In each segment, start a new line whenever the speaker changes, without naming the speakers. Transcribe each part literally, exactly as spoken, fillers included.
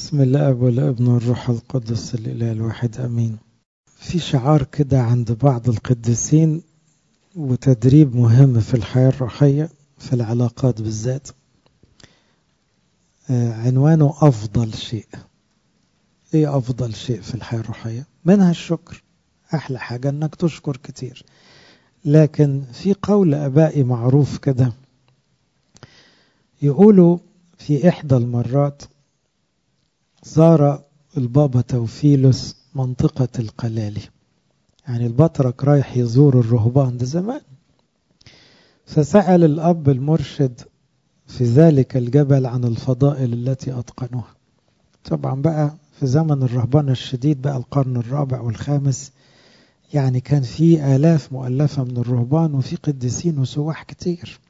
بسم الله والابن والروح القدس الإله الواحد أمين. في شعار كده عند بعض القديسين وتدريب مهم في الحياة الروحية في العلاقات بالذات، عنوانه أفضل شيء. إيه أفضل شيء في الحياة الروحية؟ منها الشكر، أحلى حاجة أنك تشكر كتير. لكن في قول أبائي معروف كده يقولوا في إحدى المرات زار البابا توفيلوس منطقة القلالي، يعني البطرك رايح يزور الرهبان ده زمان، فسأل الأب المرشد في ذلك الجبل عن الفضائل التي أتقنوها. طبعا بقى في زمن الرهبان الشديد بقى القرن الرابع والخامس، يعني كان في آلاف مؤلفة من الرهبان وفي قديسين وسواح كتير.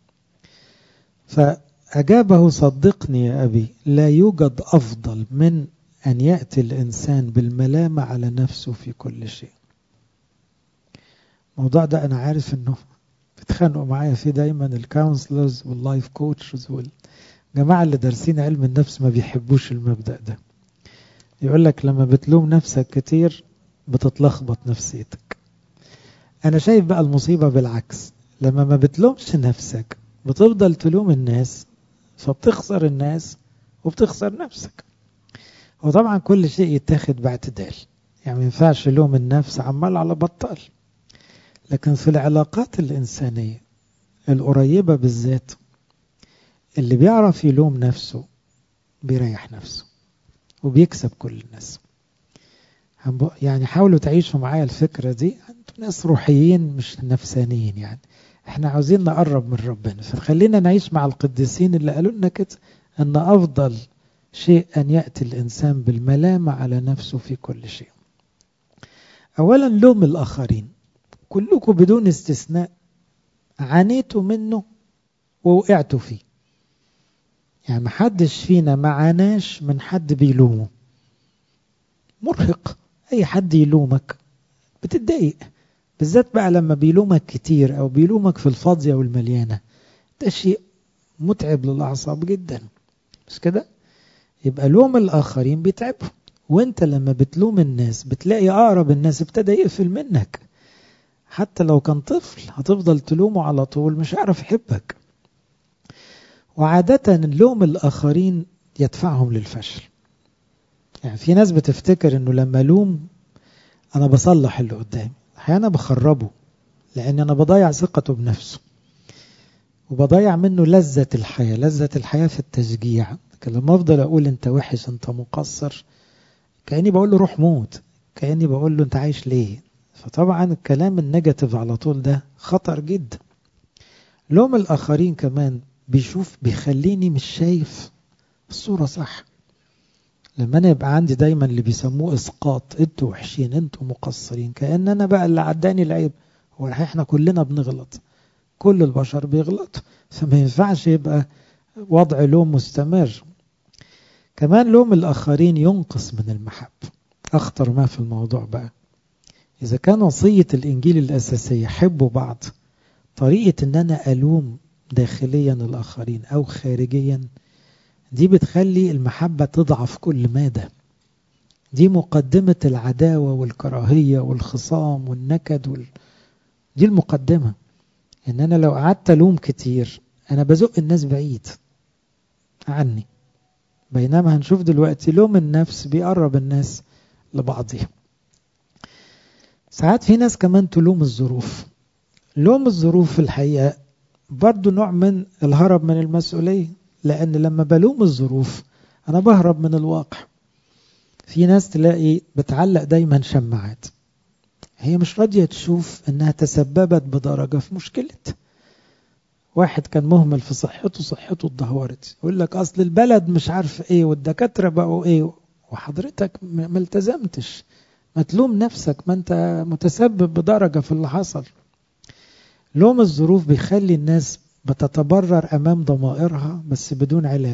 فأجابه: صدقني يا أبي، لا يوجد أفضل من أن يأتي الإنسان بالملامة على نفسه في كل شيء. الموضوع ده أنا عارف أنه بتخانقوا معايا فيه دايما الكونسلرز واللايف كوتشز والجماعة اللي دارسين علم النفس، ما بيحبوش المبدأ ده. يقول لك لما بتلوم نفسك كتير بتتلخبط نفسيتك. أنا شايف بقى المصيبة بالعكس، لما ما بتلومش نفسك بتفضل تلوم الناس، فبتخسر الناس وبتخسر نفسك. وطبعا كل شيء يتاخد باعتدال، يعني ما ينفعش لوم النفس عمال على بطال. لكن في العلاقات الإنسانية القريبة بالذات، اللي بيعرف يلوم نفسه بيريح نفسه وبيكسب كل الناس. يعني حاولوا تعيشوا معايا الفكرة دي، انتوا ناس روحيين مش نفسانيين، يعني احنا عاوزين نقرب من ربنا، فخلينا نعيش مع القديسين اللي قالوا لنا كده ان افضل شيء ان يأتي الانسان بالملامة على نفسه في كل شيء. اولا لوم الاخرين، كلكم بدون استثناء عانيتوا منه ووقعتوا فيه. يعني محدش فينا ما عاناش من حد بيلومه، مرهق. اي حد يلومك بتتضايق، بالذات بقى لما بيلومك كتير او بيلومك في الفاضية والمليانة، ده شيء متعب للأعصاب جدا، مش كده؟ يبقى لوم الآخرين بيتعبهم، وانت لما بتلوم الناس بتلاقي أقرب الناس ابتدى يقفل منك. حتى لو كان طفل هتفضل تلومه على طول، مش هيعرف يحبك. وعادة لوم الآخرين يدفعهم للفشل. يعني في ناس بتفتكر انه لما لوم انا بصلح اللي قدامي، احيانا بخربه، لان انا بضيع ثقته بنفسه وبضيع منه لذة الحياة. لذة الحياة في التشجيع. لما افضل اقول انت وحش انت مقصر، كأني بقول له روح موت، كأني بقول له انت عايش ليه. فطبعا الكلام النيجاتيف على طول ده خطر جدا. لوم الاخرين كمان بيشوف بيخليني مش شايف الصورة صح. لما انا يبقى عندي دايما اللي بيسموه اسقاط، انتوا وحشين انتوا مقصرين، كأن انا بقى اللي عداني العيب. هو احنا كلنا بنغلط، كل البشر بيغلط، فما ينفعش يبقى وضع لوم مستمر. كمان لوم الآخرين ينقص من المحبة. أخطر ما في الموضوع بقى، إذا كان وصية الإنجيل الأساسية حبوا بعض، طريقة أن أنا ألوم داخليا الآخرين أو خارجيا دي بتخلي المحبة تضعف كل مادة. دي مقدمة العداوة والكراهية والخصام والنكد وال... دي المقدمة. إن أنا لو قعدت ألوم كتير أنا بزق الناس بعيد عني، بينما هنشوف دلوقتي لوم النفس بيقرب الناس لبعضهم. ساعات في ناس كمان تلوم الظروف. لوم الظروف في الحقيقة برضو نوع من الهرب من المسؤولية، لأن لما بلوم الظروف أنا بهرب من الواقع. في ناس تلاقي بتعلق دايما شماعات، هي مش راضية تشوف أنها تسببت بدرجة في مشكلة. واحد كان مهمل في صحته، صحته اتدهورت، يقول لك أصل البلد مش عارف إيه والدكاترة بقوا إيه، وحضرتك ما التزمتش. ما تلوم نفسك، ما أنت متسبب بدرجة في اللي حصل. لوم الظروف بيخلي الناس بتتبرر أمام ضمائرها بس بدون علاج.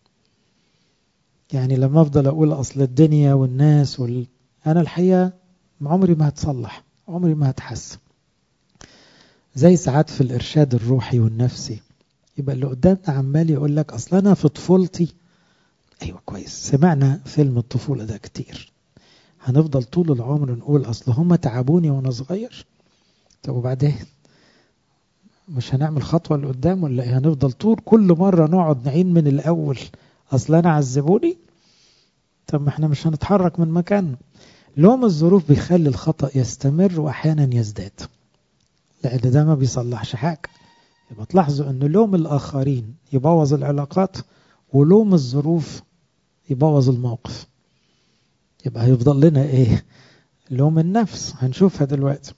يعني لما أفضل أقول أصل الدنيا والناس وال... أنا الحقيقة عمري ما هتصلح، عمري ما هتحسن. زي ساعات في الإرشاد الروحي والنفسي، يبقى اللي قدامنا عمال يقول لك أصل أنا في طفولتي أيوة كويس، سمعنا فيلم الطفولة ده كتير، هنفضل طول العمر نقول أصل هم تعبوني وأنا صغير؟ طب وبعدين مش هنعمل خطوة لقدام ولا إيه؟ هنفضل طول كل مرة نقعد نعيد من الأول أصل أنا عذبوني؟ طب ما احنا مش هنتحرك من مكاننا. لوم الظروف بيخلي الخطأ يستمر وأحيانا يزداد، لأن ده ما بيصلحش حاجة. يبقى تلاحظوا أن لوم الآخرين يبوظ العلاقات، ولوم الظروف يبوظ الموقف. يبقى هيفضل لنا إيه؟ لوم النفس، هنشوفها دلوقتي.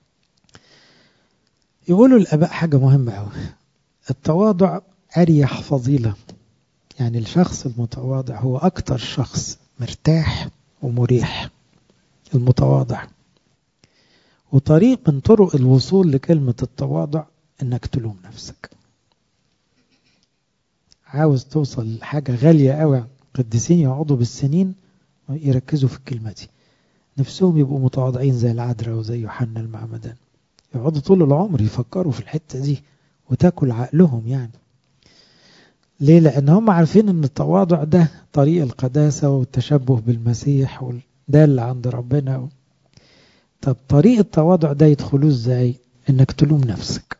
يقولوا الآباء حاجة مهمة أوي، التواضع أريح فضيلة. يعني الشخص المتواضع هو أكتر شخص مرتاح ومريح، المتواضع. وطريق من طرق الوصول لكلمة التواضع انك تلوم نفسك. عاوز توصل لحاجة غالية قوي، قديسين يقعدوا بالسنين يركزوا في الكلمة دي، نفسهم يبقوا متواضعين زي العذراء وزي يوحنا المعمدان، يقعدوا طول العمر يفكروا في الحتة دي وتاكل عقلهم. يعني ليه؟ لأن هم عارفين ان التواضع ده طريق القداسة والتشبه بالمسيح، وده اللي عند ربنا. طب طريق التواضع ده يدخلوه ازاي؟ انك تلوم نفسك.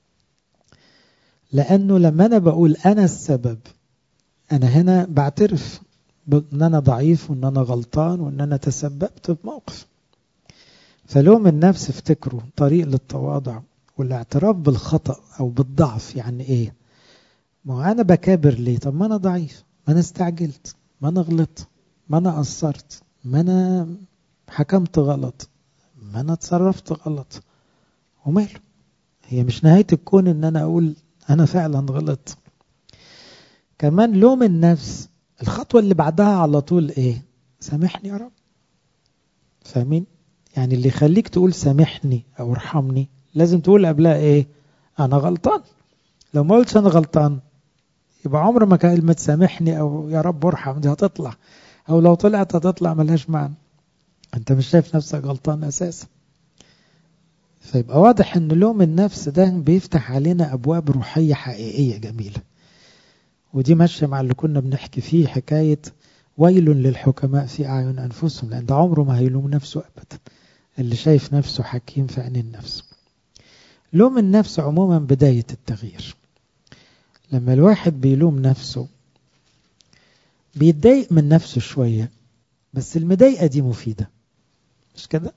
لانه لما انا بقول انا السبب، انا هنا بعترف ان انا ضعيف وان انا غلطان وان انا تسببت بموقف. فلوم النفس افتكروا طريق للتواضع والاعتراف بالخطأ او بالضعف. يعني ايه؟ ما انا بكابر ليه؟ طب ما انا ضعيف، ما انا استعجلت، ما انا غلطت، ما انا قصرت، ما انا حكمت غلط، ما انا اتصرفت غلط، وماله؟ هي مش نهاية الكون ان انا اقول انا فعلا غلط. كمان لوم النفس الخطوة اللي بعدها على طول ايه؟ سامحني يا رب. فاهمين؟ يعني اللي يخليك تقول سامحني او ارحمني لازم تقول قبلها ايه؟ انا غلطان. لو ما قلتش انا غلطان يبقى عمر ما كلمة سامحني او يا رب ارحم دي هتطلع، او لو طلعت هتطلع ملهاش معنى، انت مش شايف نفسك غلطان اساسا. فيبقى واضح ان لوم النفس ده بيفتح علينا ابواب روحية حقيقية جميلة. ودي ماشية مع اللي كنا بنحكي فيه، حكاية ويل للحكماء في أعين أنفسهم، لأن ده عمره ما هيلوم نفسه أبدا، اللي شايف نفسه حكيم في عين النفس. لوم النفس عموما بداية التغيير. لما الواحد بيلوم نفسه بيتضايق من نفسه شوية، بس المضايقة دي مفيدة، مش كده؟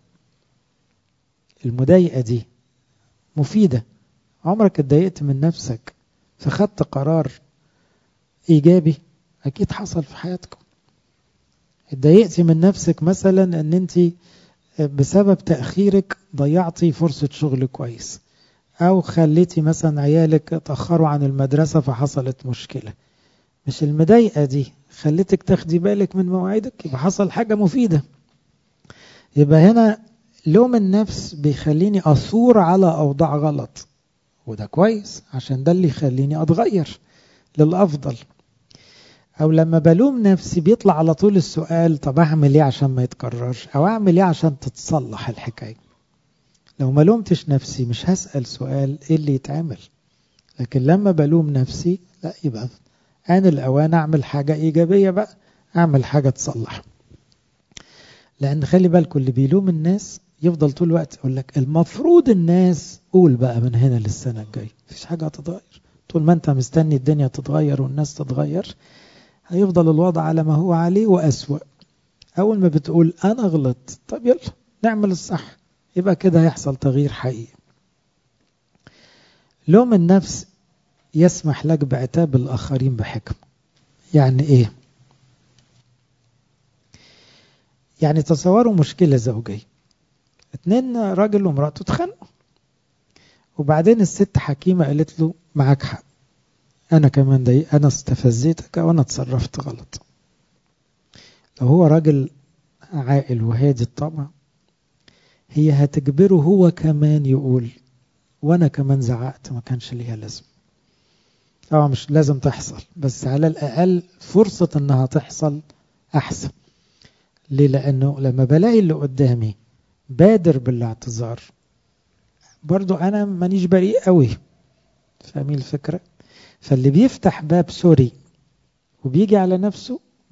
المضايقة دي مفيدة. عمرك اتضايقت من نفسك فخدت قرار إيجابي؟ أكيد حصل في حياتكم. اتضايقتي من نفسك مثلا ان انت بسبب تأخيرك ضيعتي فرصة شغل كويس، او خليتي مثلا عيالك اتأخروا عن المدرسة فحصلت مشكلة. مش المضايقة دي خليتك تاخدي بالك من مواعيدك؟ يبقى حصل حاجة مفيدة. يبقى هنا لوم النفس بيخليني أثور على أوضاع غلط، وده كويس عشان ده اللي يخليني أتغير للأفضل. او لما بلوم نفسي بيطلع على طول السؤال طب اعمل ايه عشان ما يتكررش، او اعمل ايه عشان تتصلح الحكاية. لو ما لومتش نفسي مش هسأل سؤال ايه اللي يتعمل، لكن لما بلوم نفسي لا، يبقى آن الأوان اعمل حاجة ايجابية بقى، اعمل حاجة تصلح. لان خلي بالكم اللي بيلوم الناس يفضل طول الوقت يقول لك المفروض الناس، قول بقى من هنا للسنة الجاية مفيش حاجة هتتغير. طول ما انت مستني الدنيا تتغير والناس تتغير هيفضل الوضع على ما هو عليه وأسوأ. أول ما بتقول أنا غلط، طب يلا نعمل الصح، يبقى كده هيحصل تغيير حقيقي. لوم النفس يسمح لك بعتاب الآخرين بحكمة. يعني إيه؟ يعني تصوروا مشكلة زوجية، اتنين راجل ومراته اتخانقوا، وبعدين الست حكيمة قالت له معاك حق، أنا كمان دي أنا استفزيتك وأنا اتصرفت غلط. لو هو راجل عاقل وهادي الطبع هي هتجبره هو كمان يقول وانا كمان زعقت ما كانش ليها لازم. طبعا مش لازم تحصل، بس على الاقل فرصة انها تحصل احسن. ليه؟ لانه لما بلاقي اللي قدامي بادر بالاعتذار برضو انا مانيش بريء قوي. فاهمين الفكرة؟ فاللي بيفتح باب سوري وبيجي على نفسه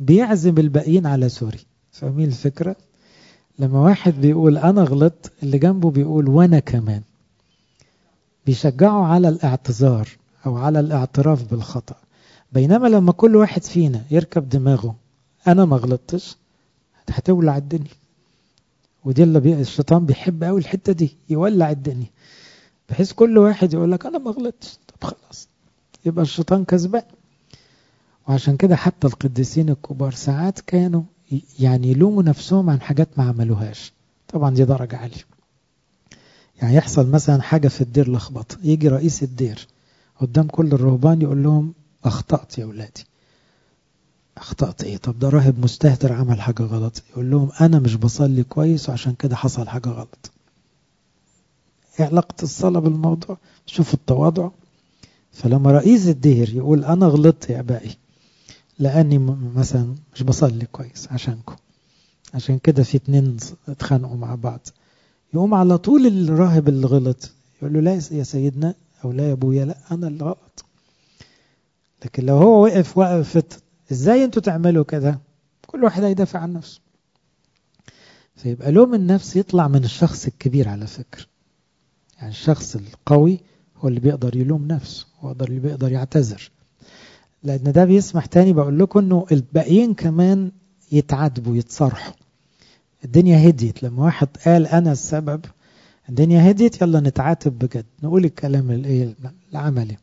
بيعزم الباقيين على سوري. فاهمين الفكرة؟ لما واحد بيقول أنا غلطت، اللي جنبه بيقول وأنا كمان، بيشجعه على الاعتذار أو على الاعتراف بالخطأ. بينما لما كل واحد فينا يركب دماغه أنا ما غلطتش، هتولع الدنيا. ودي اللي بي... الشيطان بيحب قوي الحتة دي، يولع الدنيا، بحيث كل واحد يقول لك أنا ما غلطتش، طب خلاص يبقى الشيطان كسبان. وعشان كده حتى القديسين الكبار ساعات كانوا يعني يلوموا نفسهم عن حاجات ما عملوهاش. طبعا دي درجة عالية. يعني يحصل مثلا حاجة في الدير لخبطة، يجي رئيس الدير قدام كل الرهبان يقول لهم أخطأت يا أولادي. أخطأت إيه؟ طب ده راهب مستهتر عمل حاجة غلط. يقول لهم أنا مش بصلي كويس وعشان كده حصل حاجة غلط. إيه علاقة الصلاة بالموضوع؟ شوفوا التواضع. فلما رئيس الدير يقول أنا غلطت يا أبائي لأني مثلا مش بصلي كويس عشانكم، عشان كده في اتنين اتخانقوا مع بعض، يقوم على طول الراهب اللي غلط يقول له لا يا سيدنا أو لا يا أبويا، لا أنا اللي غلط. لكن لو هو وقف وقفت إزاي أنتوا تعملوا كده، كل واحد هيدافع عن نفسه. فيبقى لوم النفس يطلع من الشخص الكبير على فكرة. يعني الشخص القوي هو اللي بيقدر يلوم نفسه، هو اللي بيقدر يعتذر، لأن ده بيسمح تاني بقول لكم أنه الباقيين كمان يتعاتبوا يتصارحوا. الدنيا هديت لما واحد قال أنا السبب، الدنيا هديت، يلا نتعاتب بجد، نقول الكلام العملي.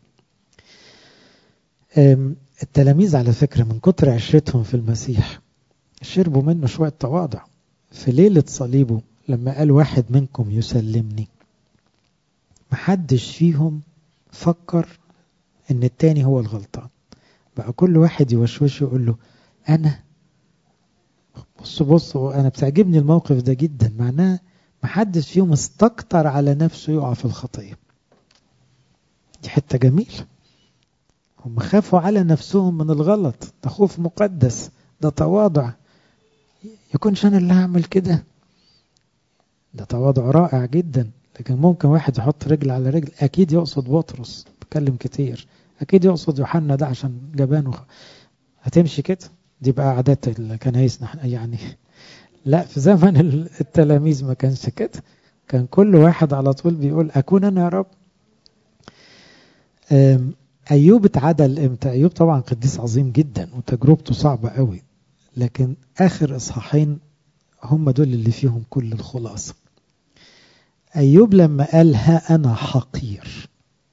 التلاميذ على فكرة من كتر عشرتهم في المسيح شربوا منه شوية تواضع. في ليلة صليبه لما قال واحد منكم يسلمني، محدش فيهم فكر ان التاني هو الغلطان. بقى كل واحد يوشوش يقول له انا بص بص انا بتعجبني الموقف ده جدا، معناه محدش فيهم استكتر على نفسه يقع في الخطية. دي حتة جميلة. هم خافوا على نفسهم من الغلط، ده خوف مقدس، ده تواضع. يكونش انا اللي هعمل كده، ده تواضع رائع جدا. لكن ممكن واحد يحط رجل على رجل، اكيد يقصد بطرس بتكلم كتير، اكيد يقصد يوحنا ده عشان جبانه، هتمشي كده. دي بقى عادات الكنايس يعني. لا، في زمن التلاميذ ما كانش كده، كان كل واحد على طول بيقول اكون انا يا رب. ايوب اتعدل امتى؟ ايوب طبعا قديس عظيم جدا وتجربته صعبة قوي، لكن اخر اصحاحين هم دول اللي فيهم كل الخلاصة. أيوب لما قال ها أنا حقير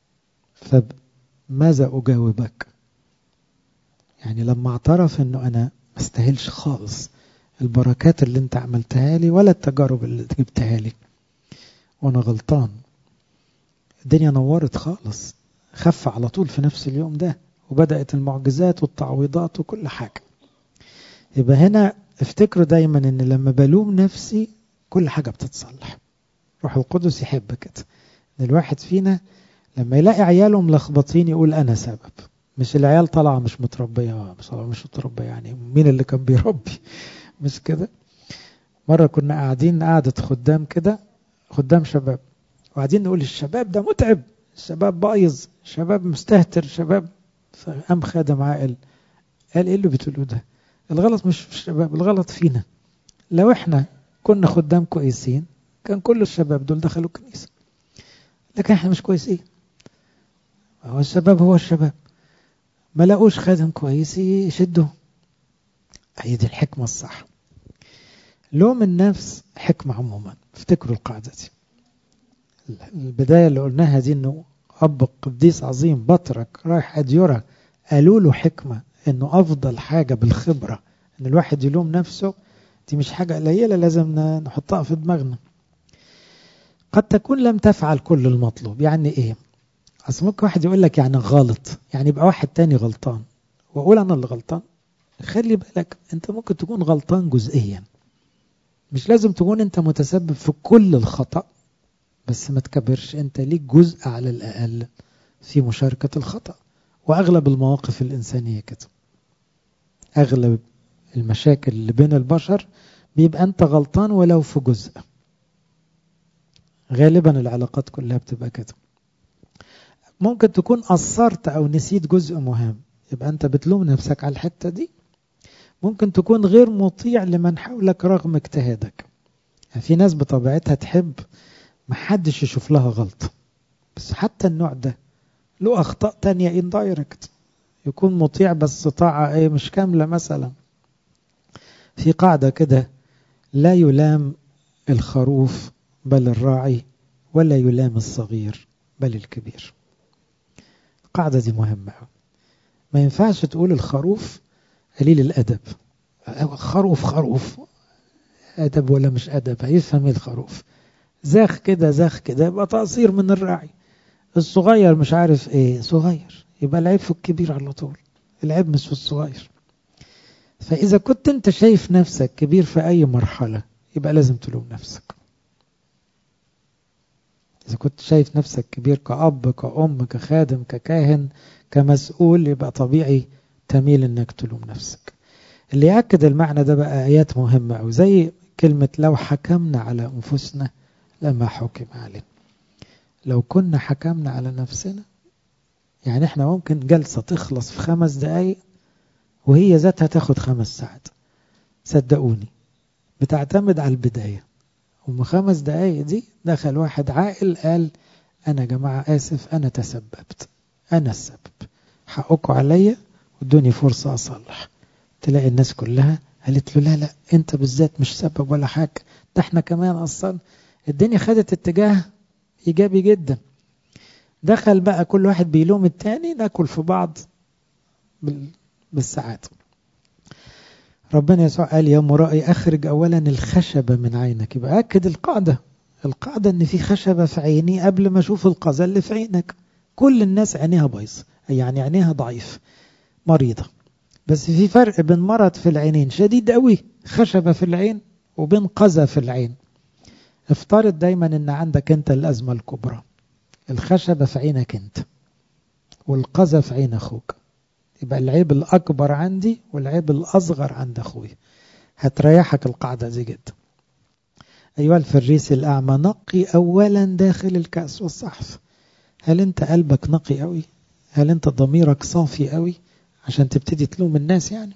فماذا أجاوبك؟ يعني لما اعترف أنه أنا ما استاهلش خالص البركات اللي انت عملتها لي ولا التجارب اللي جبتها لي وأنا غلطان. الدنيا نورت خالص، خف على طول في نفس اليوم ده، وبدأت المعجزات والتعويضات وكل حاجة. يبقى هنا افتكروا دايما أن لما بلوم نفسي كل حاجة بتتصلح. روح القدس يحب كده، ان الواحد فينا لما يلاقي عياله ملخبطين يقول انا سبب، مش العيال طالعه مش متربيه، مش مش متربيه يعني مين اللي كان بيربي، مش كده. مره كنا قاعدين قعده خدام كده، خدام شباب، وقاعدين نقول الشباب ده متعب، الشباب بايظ، شباب مستهتر، شباب. فقام خادم عاقل قال ايه اللي بتقولوه ده؟ الغلط مش في الشباب، الغلط فينا. لو احنا كنا خدام كويسين كان كل الشباب دول دخلوا الكنيسة، لكن احنا مش كويسين. هو الشباب هو الشباب ما لاقوش خادم كويس يشدوا. هي دي الحكمة الصح. لوم النفس حكمة عموما. افتكروا القاعدة دي، البداية اللي قلناها دي، انه اب قديس عظيم بطرك رايح اديرة قالوا له حكمة انه افضل حاجة بالخبرة ان الواحد يلوم نفسه. دي مش حاجة قليلة، لازم نحطها في دماغنا. قد تكون لم تفعل كل المطلوب. يعني ايه؟ اصل ممكن واحد يقول لك يعني غلط، يعني يبقى واحد تاني غلطان واقول انا اللي غلطان. خلي بالك انت ممكن تكون غلطان جزئيا، مش لازم تكون انت متسبب في كل الخطأ، بس ما تكبرش، انت ليك جزء على الاقل في مشاركة الخطأ. واغلب المواقف الانسانية كده، اغلب المشاكل اللي بين البشر بيبقى انت غلطان ولو في جزء. غالبا العلاقات كلها بتبقى كده. ممكن تكون قصرت او نسيت جزء مهم، يبقى انت بتلوم نفسك على الحتة دي، ممكن تكون غير مطيع لمن حولك رغم اجتهادك. يعني في ناس بطبيعتها تحب محدش يشوف لها غلطة، بس حتى النوع ده له أخطاء تانية indirect، يكون مطيع بس طاعة ايه مش كاملة. مثلا في قاعدة كده: لا يلام الخروف بل الراعي، ولا يلام الصغير بل الكبير. القاعدة دي مهمة. ما ينفعش تقول الخروف قليل الأدب، خروف خروف أدب ولا مش أدب، هيفهم ايه الخروف؟ زاخ كده زاخ كده يبقى تقصير من الراعي. الصغير مش عارف ايه صغير، يبقى العيب في الكبير على طول، العيب مش في الصغير. فإذا كنت انت شايف نفسك كبير في أي مرحلة يبقى لازم تلوم نفسك. إذا كنت شايف نفسك كبير كأب كأم كخادم ككاهن كمسؤول، يبقى طبيعي تميل انك تلوم نفسك. اللي يأكد المعنى ده بقى آيات مهمة، أو زي كلمة لو حكمنا على أنفسنا لما حكم علينا. لو كنا حكمنا على نفسنا، يعني احنا ممكن جلسة تخلص في خمس دقايق وهي ذاتها تاخد خمس ساعات. صدقوني بتعتمد على البداية. ومن خمس دقايق دي دخل واحد عاقل قال أنا جماعة آسف، أنا تسببت، أنا السبب، حقكوا عليا وادوني فرصة أصلح. تلاقي الناس كلها قالت له لا لا أنت بالذات مش سبب ولا حاجة، ده احنا كمان أصلا. الدنيا خدت اتجاه إيجابي جدا. دخل بقى كل واحد بيلوم التاني، ناكل في بعض بالساعات. ربنا يسوع قال يا مرائي أخرج أولا الخشبة من عينك. يبقى أكد القاعدة القاعدة ان في خشبة في عيني قبل ما اشوف القذى اللي في عينك. كل الناس عينيها بايظة، يعني عينيها ضعيف مريضة، بس في فرق بين مرض في العينين شديد قوي خشبة في العين وبين قذى في العين. افترض دايما ان عندك انت الازمة الكبرى، الخشبة في عينك انت والقذى في عين اخوك، يبقى العيب الاكبر عندي والعيب الاصغر عند اخوي. هتريحك القاعدة دي جدا. أيها الفريسي الأعمى نقي أولا داخل الكأس والصحف. هل أنت قلبك نقي قوي؟ هل أنت ضميرك صافي قوي عشان تبتدي تلوم الناس؟ يعني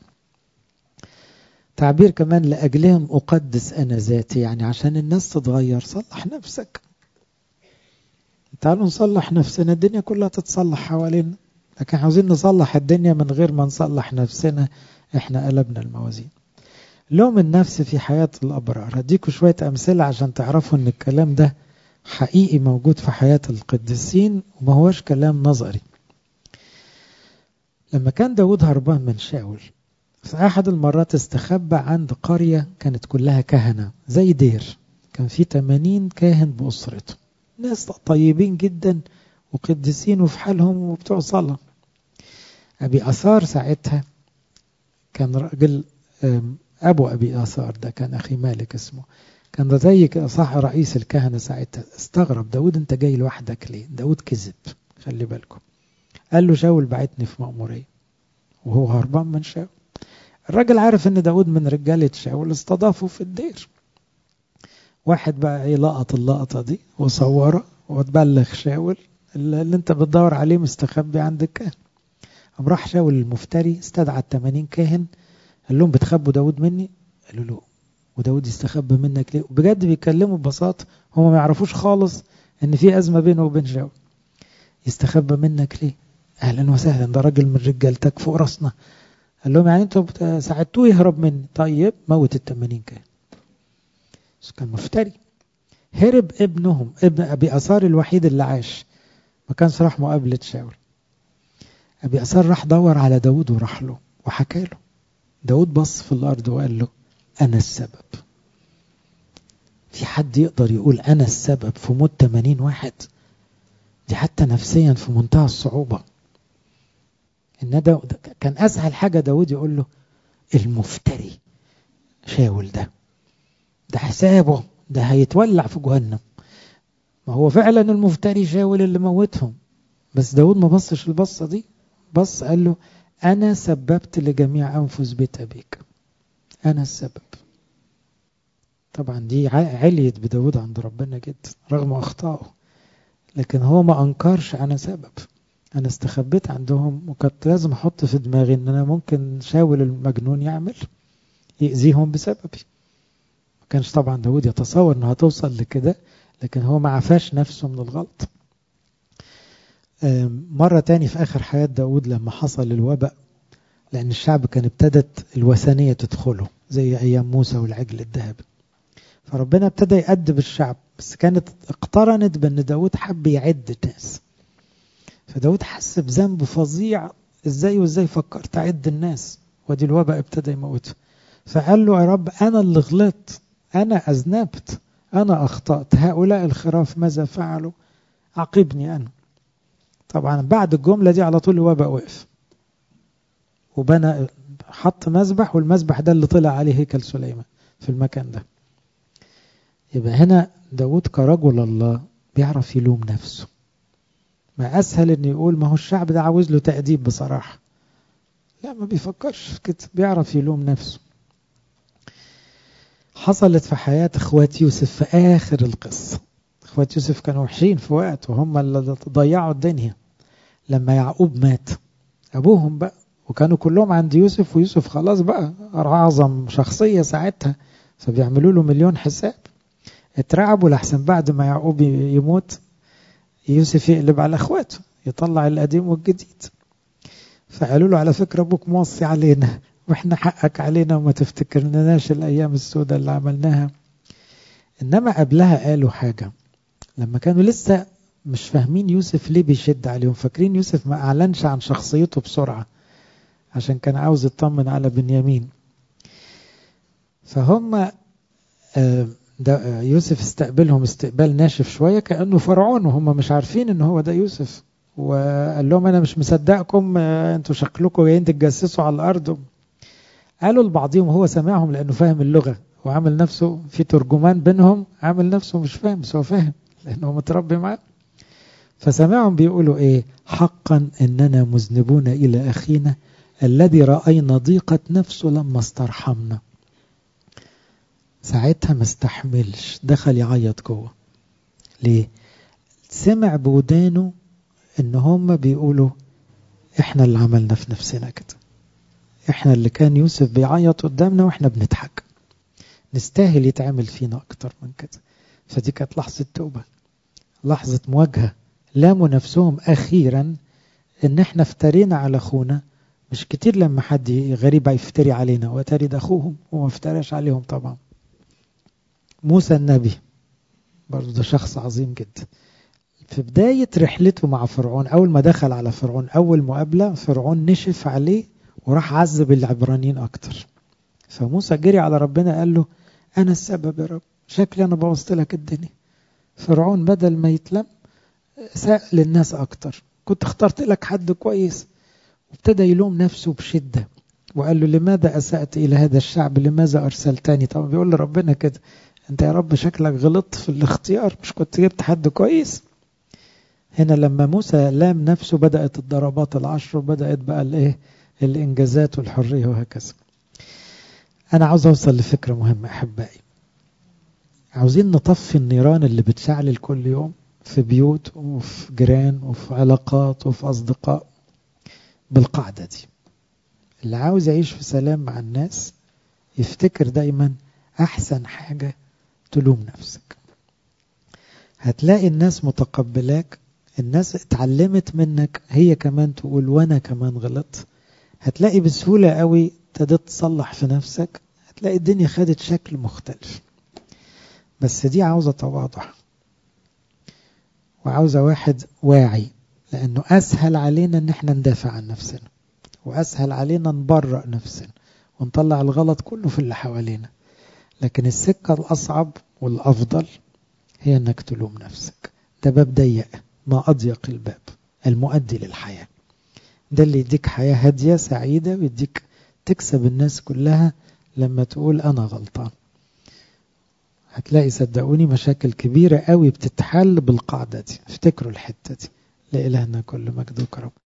تعبير كمان لأجلهم أقدس أنا ذاتي، يعني عشان الناس تتغير صلح نفسك. تعالوا نصلح نفسنا، الدنيا كلها تتصلح حوالينا، لكن عاوزين نصلح الدنيا من غير ما نصلح نفسنا، احنا قلبنا الموازين. لوم النفس في حياة الأبرار. هديكوا شوية أمثلة عشان تعرفوا أن الكلام ده حقيقي موجود في حياة القديسين وما هوش كلام نظري. لما كان داود هربان من شاول، في أحد المرات استخبى عند قرية كانت كلها كهنة زي دير، كان في ثمانين كاهن بأسرته، ناس طيبين جدا وقديسين وفي حالهم وبتوع صلاة. أبي أثار ساعتها كان راجل، أبو أبي آثار ده كان أخي مالك اسمه، كان زي صح رئيس الكهنة ساعتها. استغرب داود أنت جاي لوحدك ليه؟ داود كذب، خلي بالكم. قال له شاول بعتني في مأمورية، وهو هربان من شاول. الراجل عارف أن داود من رجالة شاول، استضافه في الدير. واحد بقى لقط اللقطة دي وصوره وتبلغ شاول اللي انت بتدور عليه مستخبي عند الكاهن. قام راح شاول المفتري استدعى الثمانين كاهن، قال لهم بتخبوا داود مني؟ قالوا له وداود يستخبى منك ليه؟ بجد بيكلموا ببساطة، هم ما يعرفوش خالص ان في أزمة بينه وبين شاول. يستخبى منك ليه؟ اهلا وسهلا، ده راجل من رجالتك فوق راسنا. قال لهم يعني انتوا ساعدتوه يهرب مني؟ طيب موت الثمانين كاهن. كان مفتري. هرب ابنهم ابن أبي أثار الوحيد اللي عاش، ما كانش راح مقابلة شاول. أبي أثار راح دور على داود وراح له وحكى له. داود بص في الأرض وقال له أنا السبب. في حد يقدر يقول أنا السبب في موت ثمانين واحد؟ دي حتى نفسيا في منتهى الصعوبة. إن ده كان أسهل حاجة داود يقول له المفتري شاول ده ده حسابه ده هيتولع في جهنم. ما هو فعلا المفتري شاول اللي موتهم، بس داود ما بصش البصة دي، بص قال له أنا سببت لجميع أنفس بيت أبيك، أنا السبب. طبعا دي عليت بداود عند ربنا جدا رغم أخطائه، لكن هو ما أنكرش أنا سبب. أنا استخبيت عندهم، وكنت لازم أحط في دماغي أن أنا ممكن شاول المجنون يعمل يأذيهم بسببي. ما كانش طبعا داود يتصور أنها توصل لكده، لكن هو ما عفاش نفسه من الغلط. مرة تاني في آخر حياة داود لما حصل الوباء، لأن الشعب كان ابتدت الوثنية تدخله زي أيام موسى والعجل الذهبي، فربنا ابتدى يأدب الشعب، بس كانت اقترنت بأن داود حب يعد الناس. فداود حس بذنب فظيع، ازاي وازاي فكرت اعد الناس، ودي الوباء ابتدى يموته. فقال له يا رب انا اللي غلطت، انا اذنبت، انا اخطأت، هؤلاء الخراف ماذا فعلوا، عاقبني انا. طبعا بعد الجملة دي على طول الوباء وقف، وبنى حط مذبح، والمذبح ده اللي طلع عليه هيكل سليمان في المكان ده. يبقى هنا داود كرجل الله بيعرف يلوم نفسه. ما أسهل إنه يقول ما هو الشعب ده عاوز له تأديب بصراحة، لا ما بيفكرش في كده، بيعرف يلوم نفسه. حصلت في حياة اخوات يوسف في آخر القصة. اخوات يوسف كانوا وحشين في وقت، وهم اللي ضيعوا الدنيا. لما يعقوب مات أبوهم بقى، وكانوا كلهم عند يوسف، ويوسف خلاص بقى أعظم شخصية ساعتها، فبيعملوا له مليون حساب. اترعبوا لحسن بعد ما يعقوب يموت يوسف يقلب على اخواته، يطلع القديم والجديد. فقالوا له على فكرة ابوك موصي علينا، واحنا حقك علينا، وما تفتكرناش الايام السوداء اللي عملناها. انما قبلها قالوا حاجة، لما كانوا لسه مش فاهمين يوسف ليه بيشد عليهم، فاكرين يوسف ما اعلنش عن شخصيته بسرعة عشان كان عاوز يطمن على بنيامين. فهم ده يوسف استقبلهم استقبال ناشف شوية كأنه فرعون، وهم مش عارفين ان هو ده يوسف. وقال لهم انا مش مصدقكم، انتوا شكلكم جايين تتجسسوا على الارض. قالوا لبعضهم، هو سمعهم لانه فاهم اللغة، وعمل نفسه في ترجمان بينهم، عمل نفسه مش فاهم بس هو فاهم لانه متربي معاه. فسمعهم بيقولوا ايه، حقا اننا مذنبون الى اخينا الذي رأينا ضيقة نفسه لما استرحمنا. ساعتها ما استحملش، دخل يعيط جوه. ليه؟ سمع بودانه ان هم بيقولوا احنا اللي عملنا في نفسنا كده، احنا اللي كان يوسف بيعيط قدامنا واحنا بنضحك، نستاهل يتعمل فينا اكتر من كده. فدي كانت لحظة توبة، لحظة مواجهة، لاموا نفسهم اخيرا ان احنا افترينا على اخونا. مش كتير لما حد غريب يفتري علينا، وتري ده اخوهم وما افتراش عليهم. طبعا موسى النبي برضو ده شخص عظيم جدا. في بداية رحلته مع فرعون، أول ما دخل على فرعون أول مقابلة، فرعون نشف عليه وراح عذب العبرانيين أكتر. فموسى جري على ربنا قال له أنا السبب يا رب، شكلي أنا بوظت لك الدنيا. فرعون بدل ما يتلم سأل للناس أكتر، كنت اخترت لك حد كويس. وابتدى يلوم نفسه بشدة وقال له لماذا أسأت إلى هذا الشعب، لماذا أرسلتني. طبعا بيقول لربنا كده، أنت يا رب شكلك غلطت في الاختيار، مش كنت جبت حد كويس. هنا لما موسى لام نفسه بدأت الضربات العشر، وبدأت بقى الايه الإنجازات والحرية وهكذا. أنا عاوز أوصل لفكرة مهمة أحبائي. عاوزين نطفي النيران اللي بتشعل كل يوم في بيوت وفي جيران وفي علاقات وفي أصدقاء بالقاعدة دي. اللي عاوز يعيش في سلام مع الناس يفتكر دايما أحسن حاجة تلوم نفسك. هتلاقي الناس متقبلاك، الناس اتعلمت منك هي كمان تقول وانا كمان غلط. هتلاقي بسهولة قوي ابتديت تصلح في نفسك، هتلاقي الدنيا خدت شكل مختلف. بس دي عاوزة تواضع، وعاوزة واحد واعي، لأنه أسهل علينا أن احنا ندافع عن نفسنا، وأسهل علينا نبرأ نفسنا ونطلع الغلط كله في اللي حوالينا. لكن السكة الأصعب والأفضل هي أنك تلوم نفسك. ده باب ضيق، ما أضيق الباب المؤدي للحياة. ده اللي يديك حياة هادية سعيدة، ويديك تكسب الناس كلها لما تقول أنا غلطان. هتلاقي صدقوني مشاكل كبيرة قوي بتتحل بالقاعدة دي. افتكروا الحتة دي. لإلهنا كل مجد وكرم.